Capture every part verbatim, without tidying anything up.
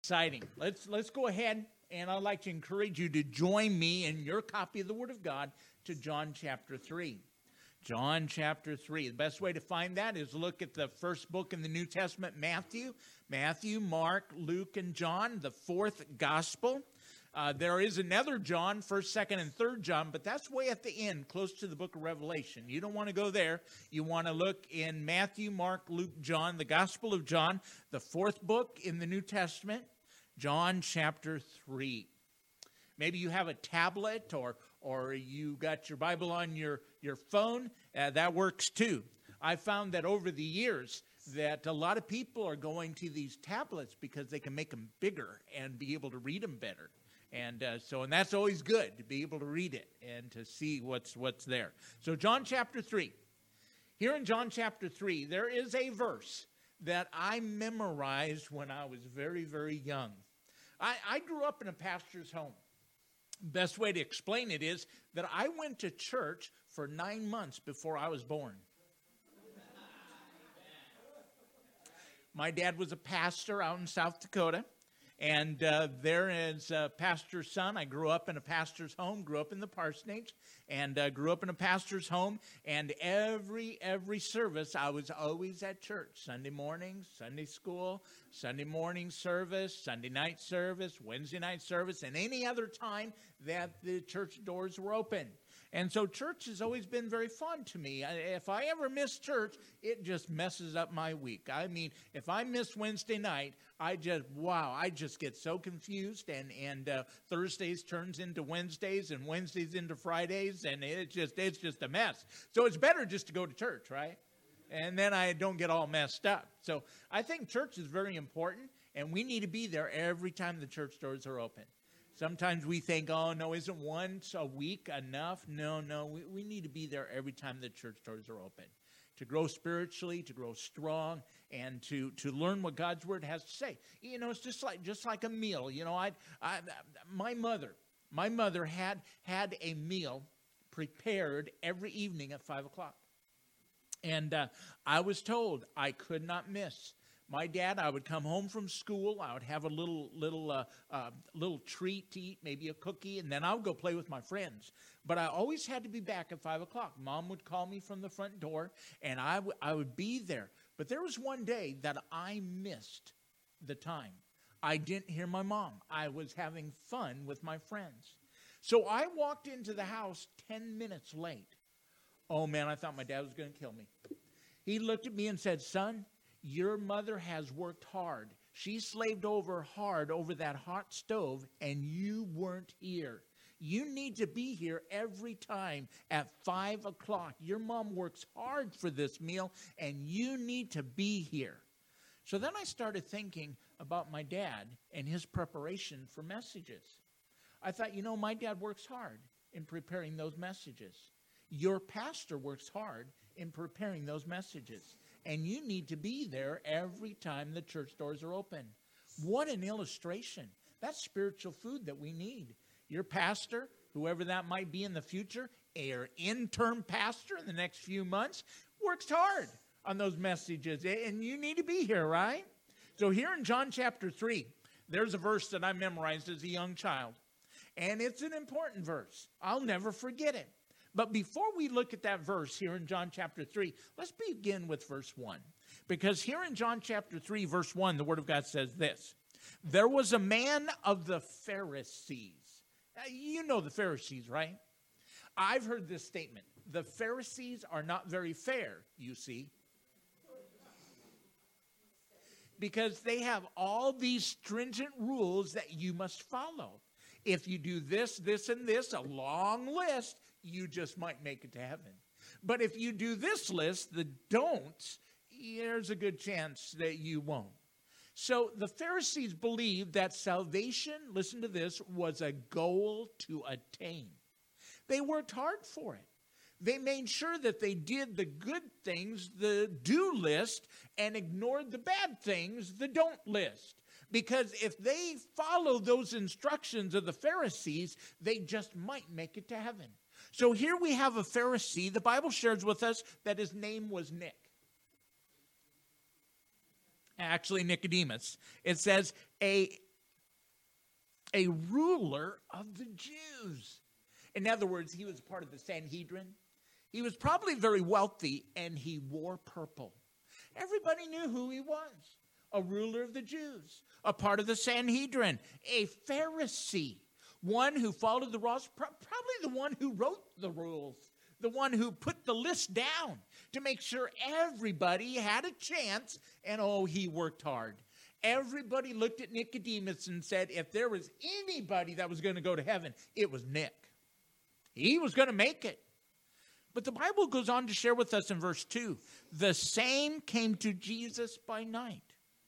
Exciting. Let's let's go ahead, and I'd like to encourage you to join me in your copy of the Word of God to John chapter three. John chapter three. The best way to find that is look at the first book in the New Testament, Matthew. Matthew, Mark, Luke, and John, the fourth gospel. Uh, there is another John, first, second, and third John, but that's way at the end, close to the book of Revelation. You don't want to go there. You want to look in Matthew, Mark, Luke, John, the Gospel of John, the fourth book in the New Testament, John chapter three. Maybe you have a tablet or or you got your Bible on your, your phone. Uh, that works too. I found that over the years that a lot of people are going to these tablets because they can make them bigger and be able to read them better. And uh, so, and that's always good to be able to read it and to see what's what's there. So John chapter three. Here in John chapter three, there is a verse that I memorized when I was very, very young. I, I grew up in a pastor's home. Best way to explain it is that I went to church for nine months before I was born. My dad was a pastor out in South Dakota. And uh, there is a pastor's son. I grew up in a pastor's home, grew up in the parsonage, and uh, grew up in a pastor's home. And every every service, I was always at church. Sunday morning, Sunday school, Sunday morning service, Sunday night service, Wednesday night service, and any other time that the church doors were open. And so church has always been very fun to me. If I ever miss church, it just messes up my week. I mean, if I miss Wednesday night, I just, wow, I just get so confused. And, and uh, Thursdays turns into Wednesdays and Wednesdays into Fridays. And it's just, it's just a mess. So it's better just to go to church, right? And then I don't get all messed up. So I think church is very important. And we need to be there every time the church doors are open. Sometimes we think, oh, no, isn't once a week enough? No, no, we, we need to be there every time the church doors are open. To grow spiritually, to grow strong, and to, to learn what God's Word has to say. You know, it's just like just like a meal. You know, I, I my mother, my mother had had a meal prepared every evening at five o'clock. And uh, I was told I could not miss. My dad, I would come home from school, I would have a little little uh, uh, little treat to eat, maybe a cookie, and then I would go play with my friends. But I always had to be back at five o'clock. Mom would call me from the front door, and I, w- I would be there. But there was one day that I missed the time. I didn't hear my mom. I was having fun with my friends. So I walked into the house ten minutes late. Oh, man, I thought my dad was going to kill me. He looked at me and said, son, your mother has worked hard. She slaved over hard over that hot stove, and you weren't here. You need to be here every time at five o'clock. Your mom works hard for this meal, and you need to be here. So then I started thinking about my dad and his preparation for messages. I thought, you know, my dad works hard in preparing those messages. Your pastor works hard in preparing those messages. And you need to be there every time the church doors are open. What an illustration. That's spiritual food that we need. Your pastor, whoever that might be in the future, or interim pastor in the next few months, works hard on those messages. And you need to be here, right? So here in John chapter three, there's a verse that I memorized as a young child. And it's an important verse. I'll never forget it. But before we look at that verse here in John chapter three, let's begin with verse one. Because here in John chapter three, verse one, the Word of God says this. There was a man of the Pharisees. Now, you know the Pharisees, right? I've heard this statement. The Pharisees are not very fair, you see. Because they have all these stringent rules that you must follow. If you do this, this, and this, a long list, you just might make it to heaven. But if you do this list, the don'ts, there's a good chance that you won't. So the Pharisees believed that salvation, listen to this, was a goal to attain. They worked hard for it. They made sure that they did the good things, the do list, and ignored the bad things, the don't list. Because if they follow those instructions of the Pharisees, they just might make it to heaven. So here we have a Pharisee. The Bible shares with us that his name was Nick. Actually, Nicodemus. It says a a ruler of the Jews. In other words, he was part of the Sanhedrin. He was probably very wealthy, and he wore purple. Everybody knew who he was. A ruler of the Jews, a part of the Sanhedrin, a Pharisee, one who followed the rules, probably the one who wrote the rules, the one who put the list down to make sure everybody had a chance, and oh, he worked hard. Everybody looked at Nicodemus and said, if there was anybody that was going to go to heaven, it was Nick. He was going to make it. But the Bible goes on to share with us in verse two, the same came to Jesus by night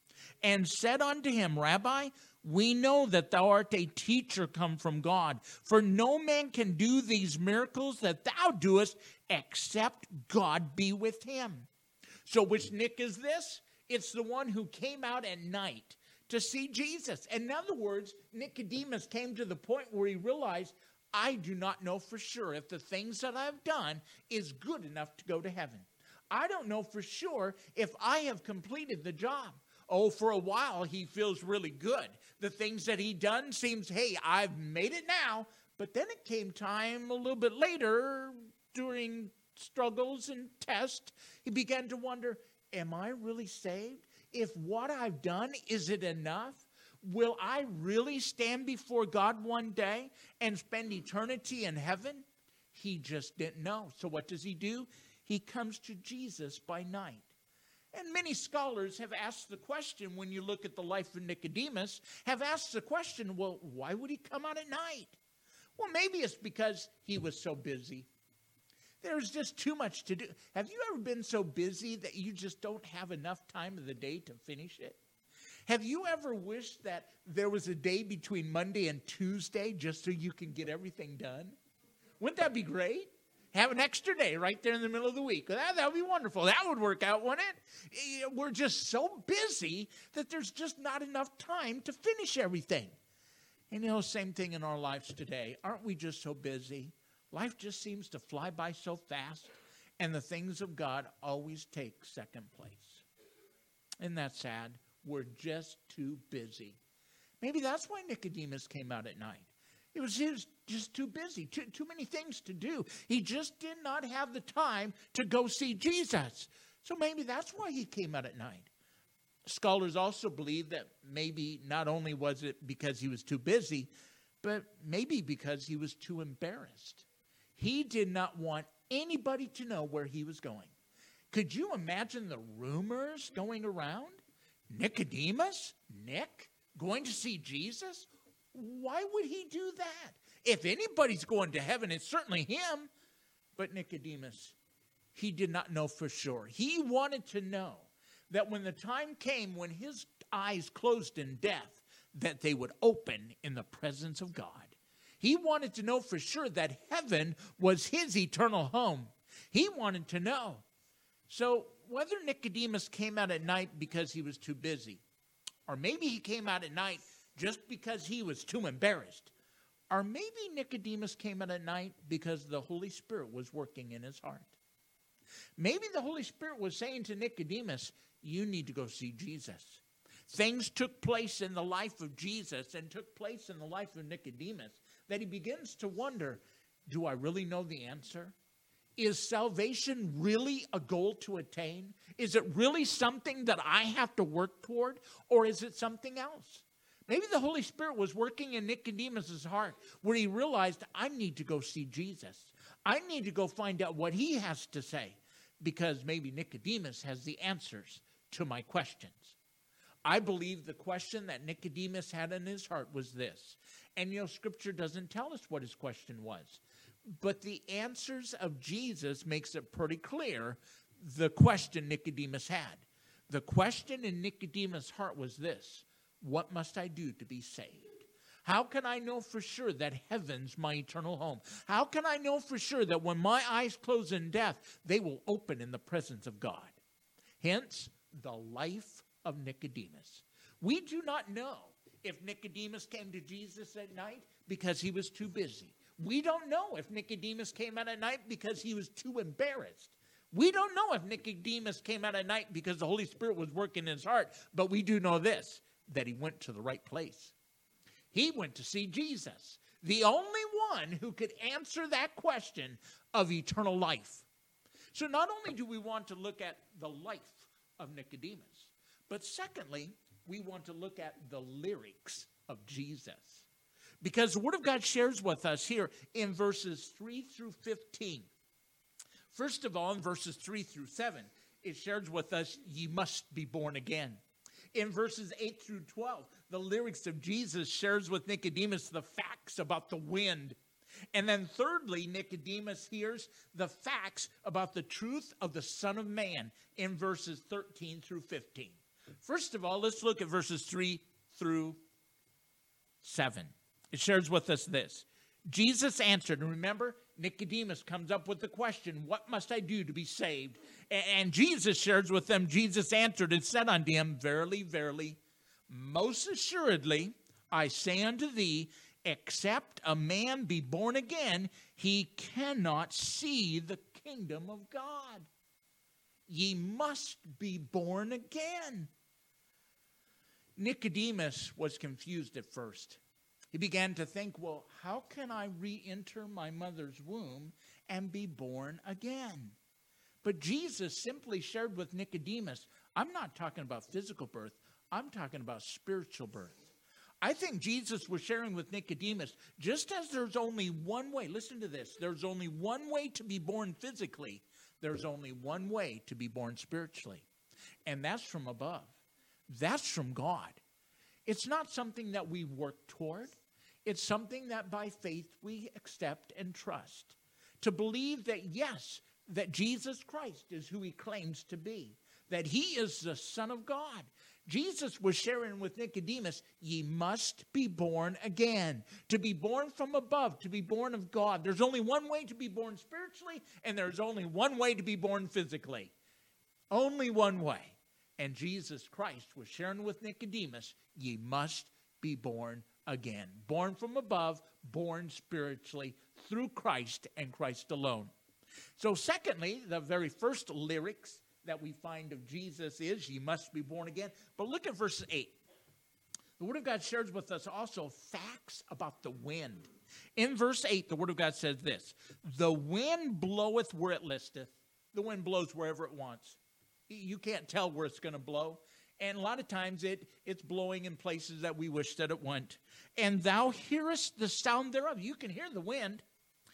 and said unto him, Rabbi, we know that thou art a teacher come from God, for no man can do these miracles that thou doest except God be with him. So which Nick is this? It's the one who came out at night to see Jesus. In other words, Nicodemus came to the point where he realized, I do not know for sure if the things that I've done is good enough to go to heaven. I don't know for sure if I have completed the job. Oh, for a while, he feels really good. The things that he done seems, hey, I've made it now. But then it came time a little bit later during struggles and tests. He began to wonder, am I really saved? If what I've done, is it enough? Will I really stand before God one day and spend eternity in heaven? He just didn't know. So what does he do? He comes to Jesus by night. And many scholars have asked the question, when you look at the life of Nicodemus, have asked the question, well, why would he come out at night? Well, maybe it's because he was so busy. There's just too much to do. Have you ever been so busy that you just don't have enough time of the day to finish it? Have you ever wished that there was a day between Monday and Tuesday just so you can get everything done? Wouldn't that be great? Have an extra day right there in the middle of the week. That, that would be wonderful. That would work out, wouldn't it? We're just so busy that there's just not enough time to finish everything. And you know, same thing in our lives today. Aren't we just so busy? Life just seems to fly by so fast, and the things of God always take second place. Isn't that sad? We're just too busy. Maybe that's why Nicodemus came out at night. It was, he was just too busy, too, too many things to do. He just did not have the time to go see Jesus. So maybe that's why he came out at night. Scholars also believe that maybe not only was it because he was too busy, but maybe because he was too embarrassed. He did not want anybody to know where he was going. Could you imagine the rumors going around? Nicodemus? Nick? Going to see Jesus? Why would he do that? If anybody's going to heaven, it's certainly him. But Nicodemus, he did not know for sure. He wanted to know that when the time came when his eyes closed in death, that they would open in the presence of God. He wanted to know for sure that heaven was his eternal home. He wanted to know. So whether Nicodemus came out at night because he was too busy, or maybe he came out at night just because he was too embarrassed, or maybe Nicodemus came out at night because the Holy Spirit was working in his heart. Maybe the Holy Spirit was saying to Nicodemus, you need to go see Jesus. Things took place in the life of Jesus and took place in the life of Nicodemus that he begins to wonder, do I really know the answer? Is salvation really a goal to attain? Is it really something that I have to work toward, or is it something else? Maybe the Holy Spirit was working in Nicodemus' heart where he realized, I need to go see Jesus. I need to go find out what he has to say, because maybe Nicodemus has the answers to my questions. I believe the question that Nicodemus had in his heart was this. And you know, Scripture doesn't tell us what his question was. But the answers of Jesus makes it pretty clear the question Nicodemus had. The question in Nicodemus' heart was this: what must I do to be saved? How can I know for sure that heaven's my eternal home? How can I know for sure that when my eyes close in death, they will open in the presence of God? Hence, the life of Nicodemus. We do not know if Nicodemus came to Jesus at night because he was too busy. We don't know if Nicodemus came out at night because he was too embarrassed. We don't know if Nicodemus came out at night because the Holy Spirit was working in his heart, but we do know this, that he went to the right place. He went to see Jesus, the only one who could answer that question of eternal life. So not only do we want to look at the life of Nicodemus, but secondly, we want to look at the lyrics of Jesus. Because the Word of God shares with us here in verses three through fifteen. First of all, in verses three through seven, it shares with us, ye must be born again. In verses eight through twelve, the lyrics of Jesus shares with Nicodemus the facts about the wind. And then thirdly, Nicodemus hears the facts about the truth of the Son of Man in verses thirteen through fifteen. First of all, let's look at verses three through seven. It shares with us this. Jesus answered, and remember, Nicodemus comes up with the question, what must I do to be saved? And Jesus shares with them, Jesus answered and said unto him, verily, verily, most assuredly, I say unto thee, except a man be born again, he cannot see the kingdom of God. Ye must be born again. Nicodemus was confused at first. He began to think, well, how can I re-enter my mother's womb and be born again? But Jesus simply shared with Nicodemus, I'm not talking about physical birth, I'm talking about spiritual birth. I think Jesus was sharing with Nicodemus, just as there's only one way, listen to this, there's only one way to be born physically, there's only one way to be born spiritually. And that's from above. That's from God. It's not something that we work toward. It's something that by faith we accept and trust. To believe that, yes, that Jesus Christ is who he claims to be. That he is the Son of God. Jesus was sharing with Nicodemus, ye must be born again. To be born from above, to be born of God. There's only one way to be born spiritually, and there's only one way to be born physically. Only one way. And Jesus Christ was sharing with Nicodemus, ye must be born again. Born from above, born spiritually through Christ and Christ alone. So secondly, the very first lyrics that we find of Jesus is, ye must be born again. But look at verse eight. The Word of God shares with us also facts about the wind. In verse eight, the Word of God says this, the wind bloweth where it listeth. The wind blows wherever it wants. You can't tell where it's going to blow. And a lot of times it, it's blowing in places that we wish that it went. And thou hearest the sound thereof. You can hear the wind,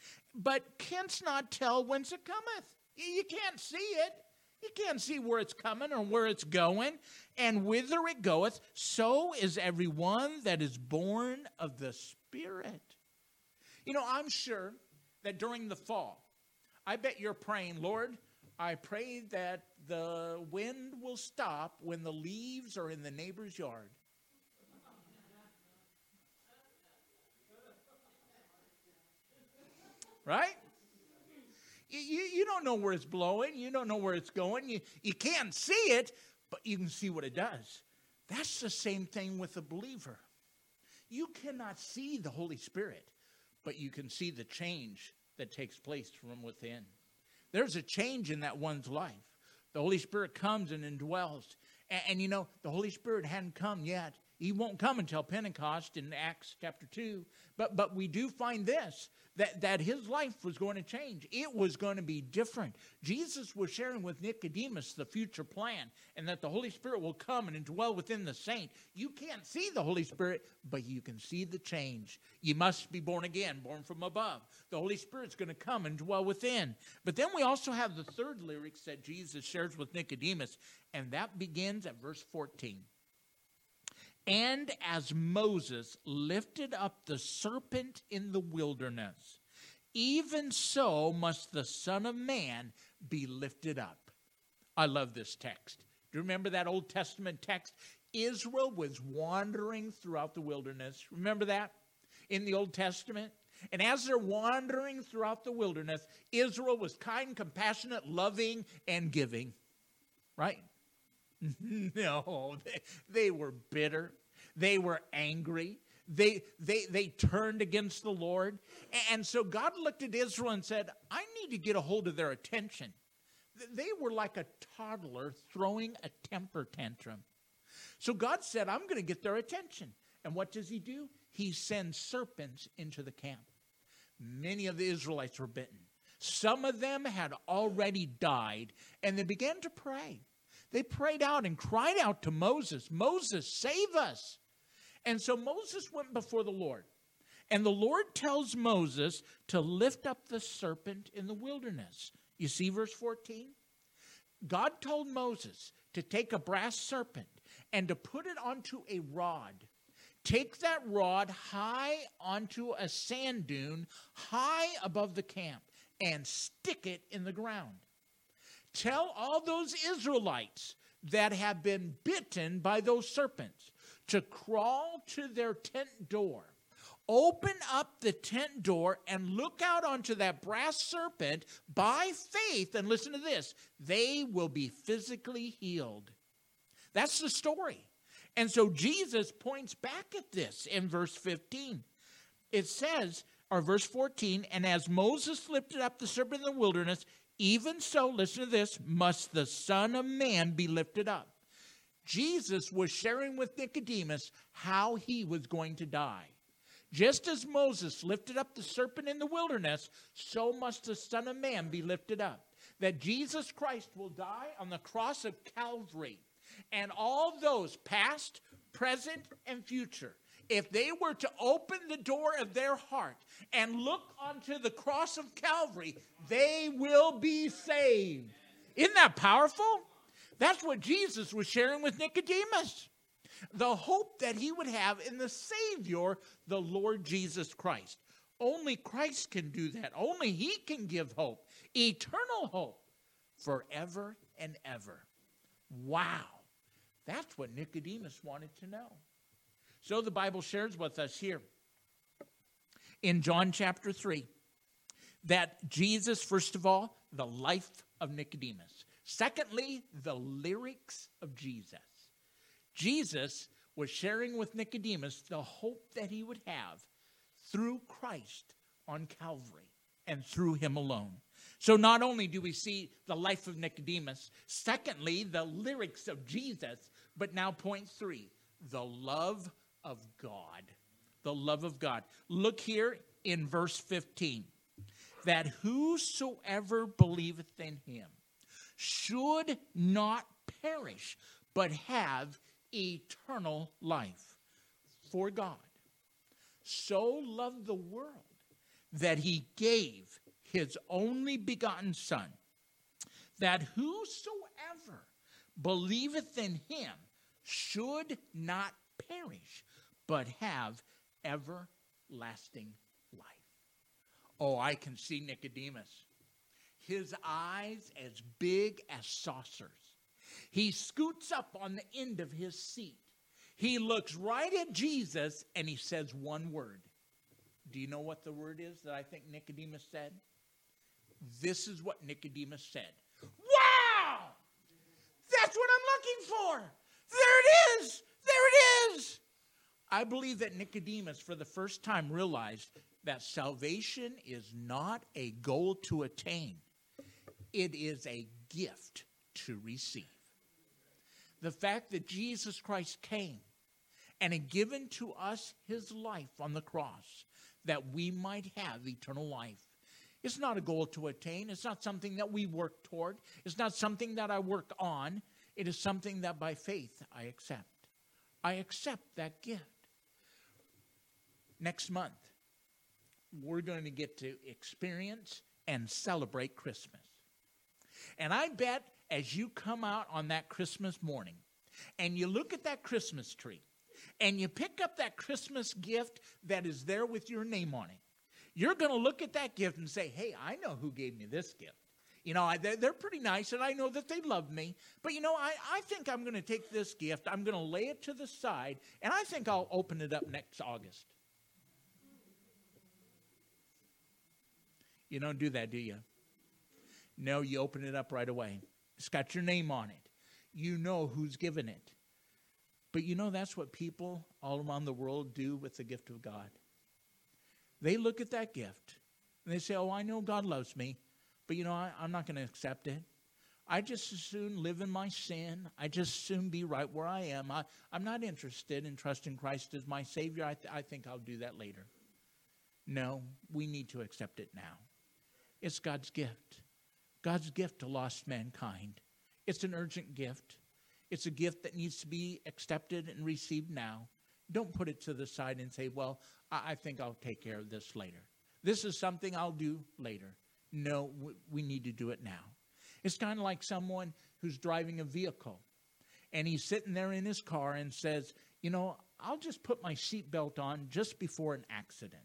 but canst not tell whence it cometh. You can't see it. You can't see where it's coming or where it's going. And whither it goeth, so is every one that is born of the Spirit. You know, I'm sure that during the fall, I bet you're praying, Lord, I pray that the wind will stop when the leaves are in the neighbor's yard. Right? You, you, you don't know where it's blowing. You don't know where it's going. You, you can't see it, but you can see what it does. That's the same thing with a believer. You cannot see the Holy Spirit, but you can see the change that takes place from within. There's a change in that one's life. The Holy Spirit comes and indwells. And, and you know, the Holy Spirit hadn't come yet. He won't come until Pentecost in Acts chapter two. But but we do find this, that, that his life was going to change. It was going to be different. Jesus was sharing with Nicodemus the future plan, and that the Holy Spirit will come and indwell within the saint. You can't see the Holy Spirit, but you can see the change. You must be born again, born from above. The Holy Spirit's going to come and dwell within. But then we also have the third lyrics that Jesus shares with Nicodemus, and that begins at verse fourteen. And as Moses lifted up the serpent in the wilderness, even so must the Son of Man be lifted up. I love this text. Do you remember that Old Testament text? Israel was wandering throughout the wilderness. Remember that in the Old Testament? And as they're wandering throughout the wilderness, Israel was kind, compassionate, loving, and giving. Right? No, they, they were bitter. They were angry. They, they, they turned against the Lord. And so God looked at Israel and said, I need to get a hold of their attention. They were like a toddler throwing a temper tantrum. So God said, I'm going to get their attention. And what does he do? He sends serpents into the camp. Many of the Israelites were bitten. Some of them had already died, and they began to pray. They prayed out and cried out to Moses, Moses, save us. And so Moses went before the Lord. And the Lord tells Moses to lift up the serpent in the wilderness. You see verse fourteen? God told Moses to take a brass serpent and to put it onto a rod. Take that rod high onto a sand dune, high above the camp, and stick it in the ground. Tell all those Israelites that have been bitten by those serpents to crawl to their tent door. Open up the tent door and look out onto that brass serpent by faith. And listen to this. They will be physically healed. That's the story. And so Jesus points back at this in verse fifteen. It says, or verse fourteen, and as Moses lifted up the serpent in the wilderness, even so, listen to this, must the Son of Man be lifted up. Jesus was sharing with Nicodemus how he was going to die. Just as Moses lifted up the serpent in the wilderness, so must the Son of Man be lifted up. That Jesus Christ will die on the cross of Calvary. And all those past, present, and future, if they were to open the door of their heart and look onto the cross of Calvary, they will be saved. Isn't that powerful? That's what Jesus was sharing with Nicodemus. The hope that he would have in the Savior, the Lord Jesus Christ. Only Christ can do that. Only he can give hope. Eternal hope. Forever and ever. Wow. That's what Nicodemus wanted to know. So the Bible shares with us here in John chapter three that Jesus, first of all, the life of Nicodemus. Secondly, the lyrics of Jesus. Jesus was sharing with Nicodemus the hope that he would have through Christ on Calvary and through him alone. So not only do we see the life of Nicodemus, secondly, the lyrics of Jesus, but now point three, the love of God. The love of God. Look here in verse fifteen. That whosoever believeth in him should not perish, but have eternal life. For God so loved the world that he gave his only begotten Son, that whosoever believeth in him should not perish, but have everlasting life. Oh, I can see Nicodemus. His eyes as big as saucers. He scoots up on the end of his seat. He looks right at Jesus and he says one word. Do you know what the word is that I think Nicodemus said? This is what Nicodemus said. Wow! That's what I'm looking for. There it is. There it is. I believe that Nicodemus, for the first time, realized that salvation is not a goal to attain. It is a gift to receive. The fact that Jesus Christ came and had given to us his life on the cross that we might have eternal life. It's not a goal to attain. It's not something that we work toward. It's not something that I work on. It is something that by faith I accept. I accept that gift. Next month, we're going to get to experience and celebrate Christmas. And I bet as you come out on that Christmas morning and you look at that Christmas tree and you pick up that Christmas gift that is there with your name on it, you're going to look at that gift and say, hey, I know who gave me this gift. You know, I, they're, they're pretty nice, and I know that they love me. But, you know, I, I think I'm going to take this gift, I'm going to lay it to the side, and I think I'll open it up next August. You don't do that, do you? No, you open it up right away. It's got your name on it. You know who's given it. But you know that's what people all around the world do with the gift of God. They look at that gift and they say, oh, I know God loves me, but you know, I, I'm not going to accept it. I just as soon live in my sin. I just as soon be right where I am. I, I'm not interested in trusting Christ as my Savior. I, th- I think I'll do that later. No, we need to accept it now. It's God's gift. God's gift to lost mankind. It's an urgent gift. It's a gift that needs to be accepted and received now. Don't put it to the side and say, well, I, I think I'll take care of this later. This is something I'll do later. No, we, we need to do it now. It's kind of like someone who's driving a vehicle, and he's sitting there in his car and says, you know, I'll just put my seatbelt on just before an accident.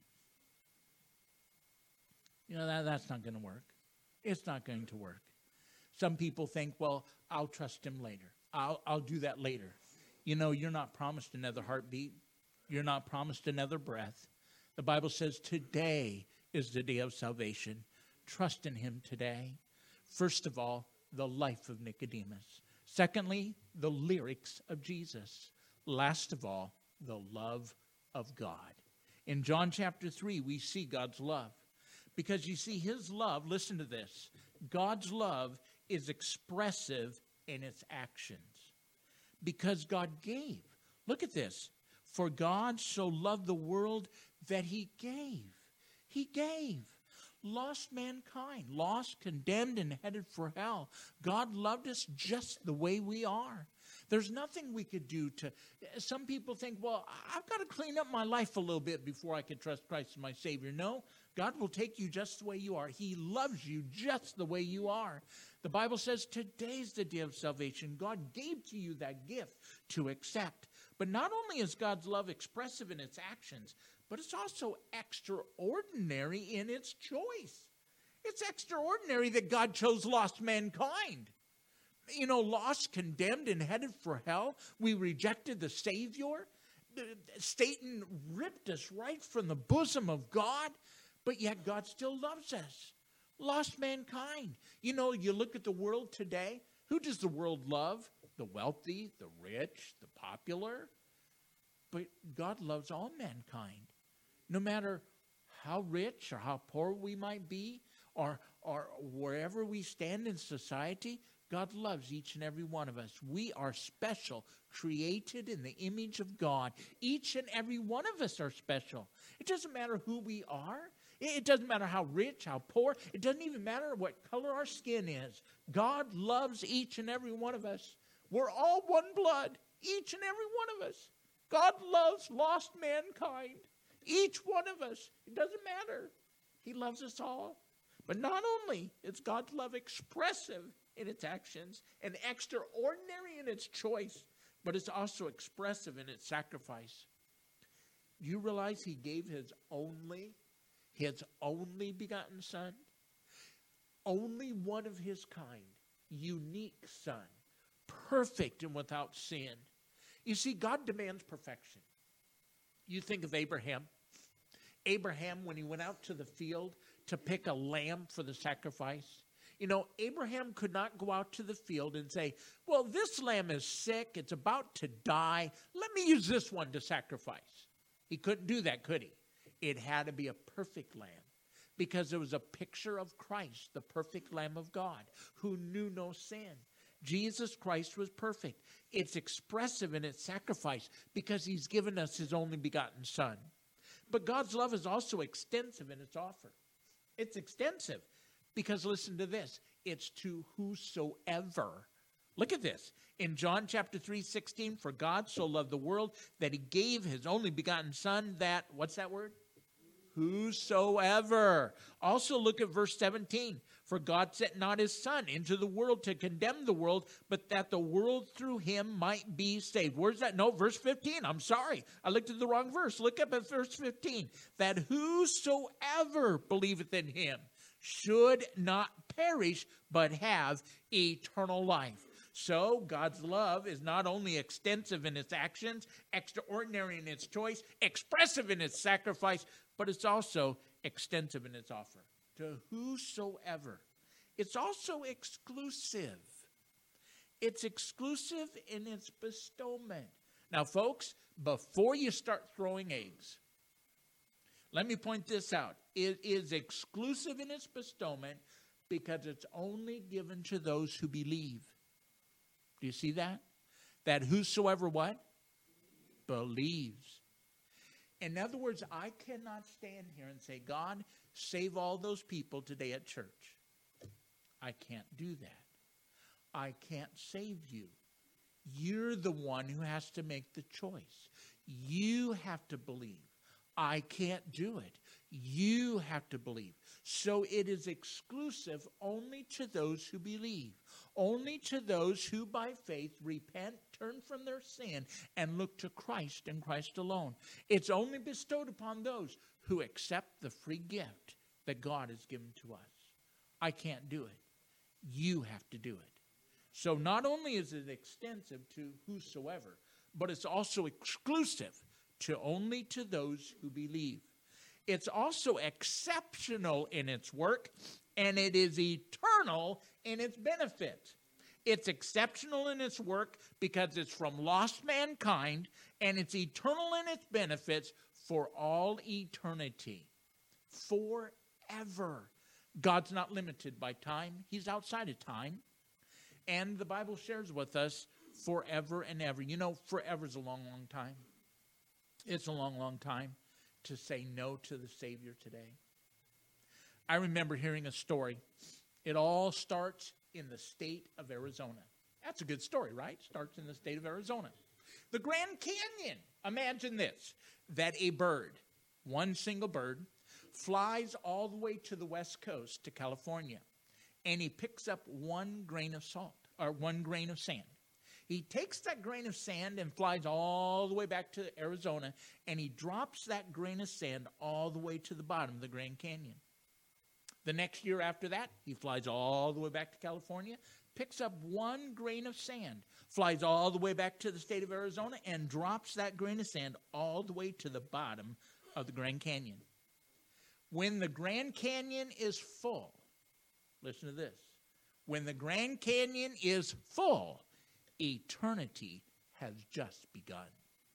You know, that, that's not going to work. It's not going to work. Some people think, well, I'll trust him later. I'll, I'll do that later. You know, you're not promised another heartbeat. You're not promised another breath. The Bible says today is the day of salvation. Trust in him today. First of all, the life of Nicodemus. Secondly, the lyrics of Jesus. Last of all, the love of God. In John chapter three, we see God's love. Because you see, his love, listen to this, God's love is expressive in its actions. Because God gave. Look at this. For God so loved the world that he gave. He gave. Lost mankind, lost, condemned, and headed for hell. God loved us just the way we are. There's nothing we could do to... Some people think, well, I've got to clean up my life a little bit before I can trust Christ as my Savior. No, God will take you just the way you are. He loves you just the way you are. The Bible says today's the day of salvation. God gave to you that gift to accept. But not only is God's love expressive in its actions, but it's also extraordinary in its choice. It's extraordinary that God chose lost mankind. You know, lost, condemned, and headed for hell. We rejected the Savior. Satan ripped us right from the bosom of God, but yet God still loves us. Lost mankind. You know, you look at the world today. Who does the world love? The wealthy, the rich, the popular. But God loves all mankind. No matter how rich or how poor we might be, or, or wherever we stand in society, God loves each and every one of us. We are special, created in the image of God. Each and every one of us are special. It doesn't matter who we are. It doesn't matter how rich, how poor. It doesn't even matter what color our skin is. God loves each and every one of us. We're all one blood, each and every one of us. God loves lost mankind, each one of us. It doesn't matter. He loves us all. But not only is God's love expressive in its actions and extraordinary in its choice, but it's also expressive in its sacrifice. Do you realize he gave his only, his only begotten son? Only one of his kind, unique son, perfect and without sin. You see, God demands perfection. You think of Abraham. Abraham, when he went out to the field to pick a lamb for the sacrifice, you know, Abraham could not go out to the field and say, well, this lamb is sick, it's about to die, let me use this one to sacrifice. He couldn't do that, could he? It had to be a perfect lamb because it was a picture of Christ, the perfect Lamb of God, who knew no sin. Jesus Christ was perfect. It's expressive in its sacrifice because he's given us his only begotten son. But God's love is also extensive in its offer. It's extensive because, listen to this, it's to whosoever. Look at this. In John chapter three, sixteen, for God so loved the world that he gave his only begotten son that, what's that word? Whosoever. Also look at verse seventeen. For God sent not his son into the world to condemn the world, but that the world through him might be saved. Where's that? No, verse fifteen. I'm sorry. I looked at the wrong verse. Look up at verse fifteen. That whosoever believeth in him should not perish, but have eternal life. So God's love is not only extensive in its actions, extraordinary in its choice, expressive in its sacrifice, but it's also extensive in its offer. To whosoever. It's also exclusive. It's exclusive in its bestowment. Now, folks, before you start throwing eggs, let me point this out. It is exclusive in its bestowment, Because it's only given to those who believe. Do you see that? That whosoever what? Believes. In other words, I cannot stand here and say, God, save all those people today at church. I can't do that. I can't save you. You're the one who has to make the choice. You have to believe. I can't do it. You have to believe. So it is exclusive only to those who believe. Only to those who by faith repent, turn from their sin, and look to Christ and Christ alone. It's only bestowed upon those who accept the free gift that God has given to us. I can't do it. You have to do it. So not only is it extensive to whosoever, but it's also exclusive to only to those who believe. It's also exceptional in its work, and it is eternal in its benefit. It's exceptional in its work because it's from lost mankind, and it's eternal in its benefits for all eternity. Forever. God's not limited by time. He's outside of time. And the Bible shares with us forever and ever. You know, forever is a long, long time. It's a long, long time to say no to the Savior today. I remember hearing a story. It all starts in the state of Arizona. That's a good story, right? Starts in the state of Arizona. The Grand Canyon. Imagine this, that a bird, one single bird, flies all the way to the west coast to California, and he picks up one grain of salt, or one grain of sand. He takes that grain of sand and flies all the way back to Arizona, and he drops that grain of sand all the way to the bottom of the Grand Canyon. The next year after that, he flies all the way back to California, picks up one grain of sand, flies all the way back to the state of Arizona, and drops that grain of sand all the way to the bottom of the Grand Canyon. When the Grand Canyon is full, listen to this, when the Grand Canyon is full, eternity has just begun.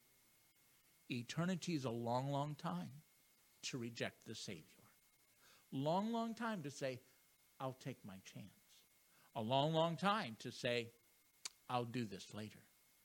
Eternity is a long, long time to reject the Savior. Long, long time to say, I'll take my chance. A long, long time to say, I'll do this later.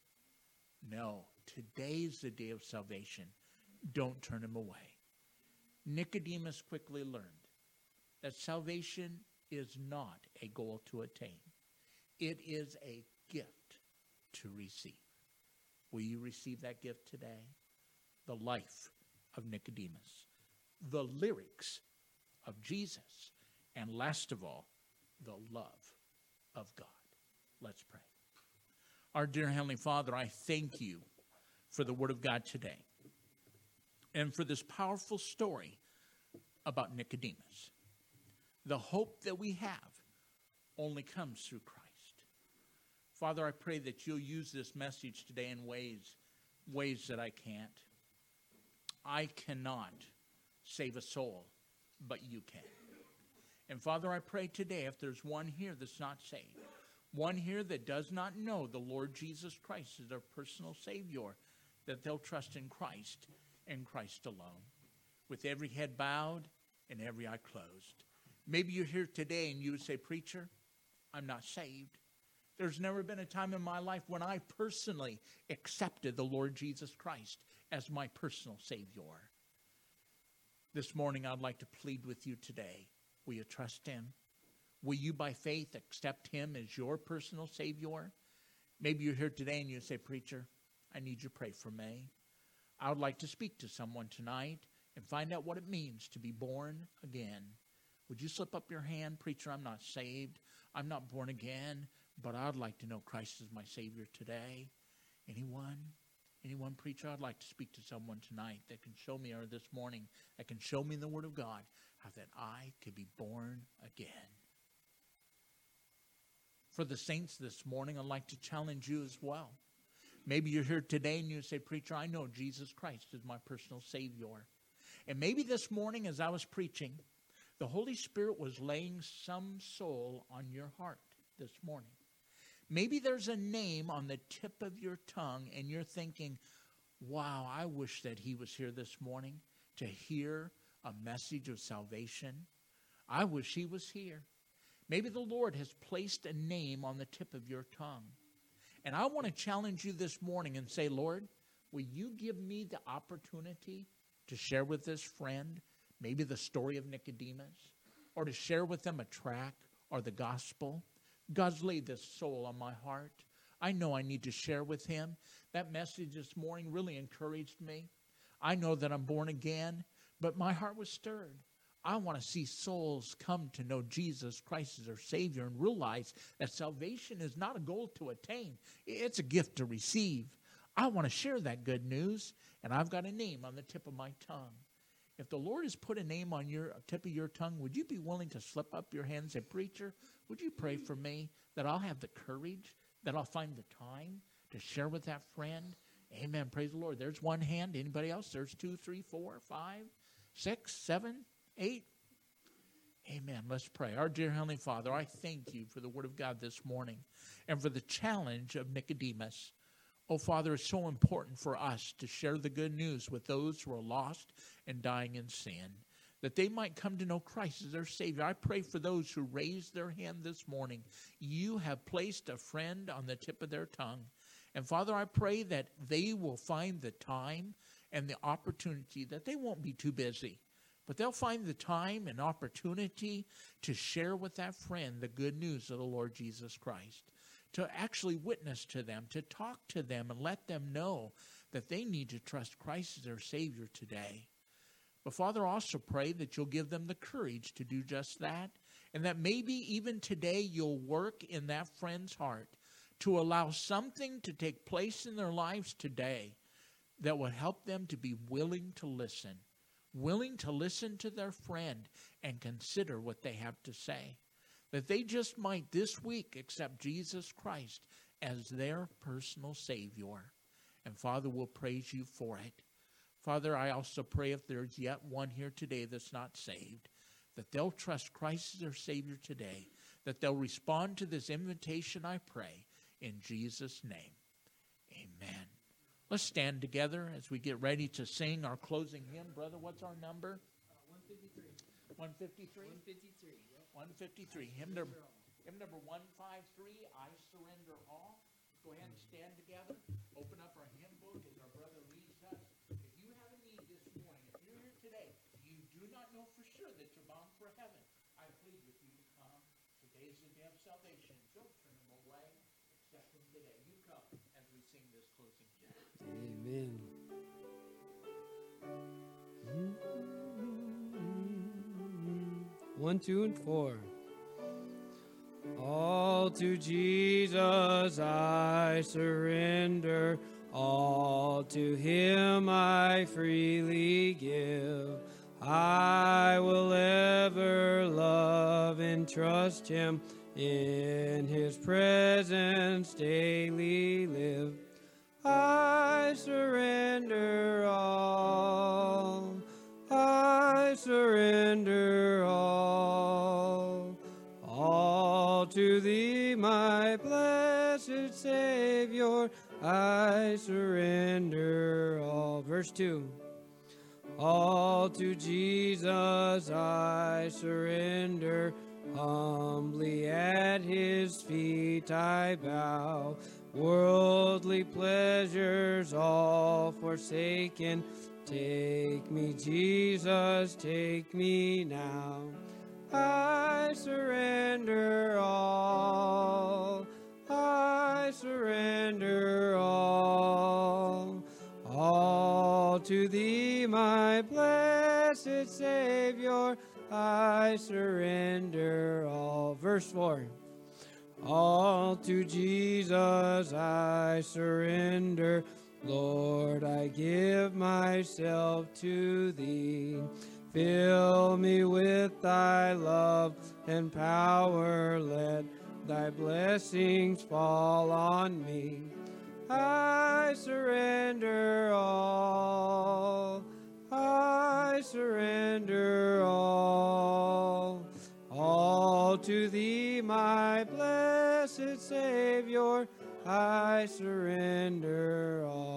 No, today's the day of salvation. Don't turn him away. Nicodemus quickly learned that salvation is not a goal to attain. It is a gift to receive. Will you receive that gift today? The life of Nicodemus, the lyrics of Jesus, and last of all, the love of God. Let's pray. Our dear Heavenly Father, I thank you for the Word of God today and for this powerful story about Nicodemus. The hope that we have only comes through Christ. Father, I pray that you'll use this message today in ways, ways that I can't. I cannot save a soul, but you can. And Father, I pray today if there's one here that's not saved, one here that does not know the Lord Jesus Christ as their personal Savior, that they'll trust in Christ and Christ alone. With every head bowed and every eye closed. Maybe you're here today and you would say, Preacher, I'm not saved. There's never been a time in my life when I personally accepted the Lord Jesus Christ as my personal Savior. This morning, I'd like to plead with you today. Will you trust him? Will you, by faith, accept him as your personal Savior? Maybe you're here today and you say, Preacher, I need you to pray for me. I would like to speak to someone tonight and find out what it means to be born again. Would you slip up your hand? Preacher, I'm not saved. I'm not born again, but I'd like to know Christ is my Savior today. Anyone? Anyone, preacher? I'd like to speak to someone tonight that can show me, or this morning, that can show me in the Word of God how that I could be born again. For the saints this morning, I'd like to challenge you as well. Maybe you're here today and you say, Preacher, I know Jesus Christ is my personal Savior. And maybe this morning as I was preaching, the Holy Spirit was laying some soul on your heart this morning. Maybe there's a name on the tip of your tongue and you're thinking, wow, I wish that he was here this morning to hear a message of salvation. I wish he was here. Maybe the Lord has placed a name on the tip of your tongue. And I want to challenge you this morning and say, Lord, will you give me the opportunity to share with this friend maybe the story of Nicodemus, or to share with them a tract or the gospel? God's laid this soul on my heart. I know I need to share with him. That message this morning really encouraged me. I know that I'm born again, but my heart was stirred. I want to see souls come to know Jesus Christ as their Savior and realize that salvation is not a goal to attain. It's a gift to receive. I want to share that good news, and I've got a name on the tip of my tongue. If the Lord has put a name on your tip of your tongue, would you be willing to slip up your hand and say, Preacher, would you pray for me that I'll have the courage, that I'll find the time to share with that friend? Amen. Praise the Lord. There's one hand. Anybody else? There's two, three, four, five, six, seven, eight. Amen. Let's pray. Our dear Heavenly Father, I thank you for the Word of God this morning and for the challenge of Nicodemus. Oh, Father, it's so important for us to share the good news with those who are lost and dying in sin, that they might come to know Christ as their Savior. I pray for those who raised their hand this morning. You have placed a friend on the tip of their tongue. And, Father, I pray that they will find the time and the opportunity, that they won't be too busy, but they'll find the time and opportunity to share with that friend the good news of the Lord Jesus Christ, to actually witness to them, to talk to them and let them know that they need to trust Christ as their Savior today. But Father, I also pray that you'll give them the courage to do just that, and that maybe even today you'll work in that friend's heart to allow something to take place in their lives today that would help them to be willing to listen, willing to listen to their friend and consider what they have to say. That they just might this week accept Jesus Christ as their personal Savior. And Father, we'll praise you for it. Father, I also pray if there's yet one here today that's not saved, that they'll trust Christ as their Savior today, that they'll respond to this invitation, I pray, in Jesus' name. Amen. Let's stand together as we get ready to sing our closing hymn. Brother, what's our number? Uh, one fifty-three. one fifty-three? one fifty-three, yep. one fifty-three. Hymn number, hymn number one fifty-three, I Surrender All. Go ahead and stand together. Open up our hymn book as our brother leads us. If you have a need this morning, if you're here today, you do not know for sure that you're bound for heaven, I plead with you to come. Today is the day of salvation. Don't turn them away. Accept them today. You come as we sing this closing hymn. Amen. One, two, and four. All to Jesus I surrender, all to him I freely give. I will ever love and trust him, in his presence daily live. I surrender all, I surrender all, all to thee, my blessed Savior, I surrender all. Verse two. All to Jesus I surrender, humbly at his feet I bow. Worldly pleasures all forsaken, take me, Jesus, take me now. I surrender all, I surrender all, all to thee, my blessed Savior, I surrender all. Verse four. All to Jesus I surrender, Lord, I give myself to thee. Fill me with thy love and power, let thy blessings fall on me. I surrender all, I surrender all, all to thee, my blessed Savior, I surrender all.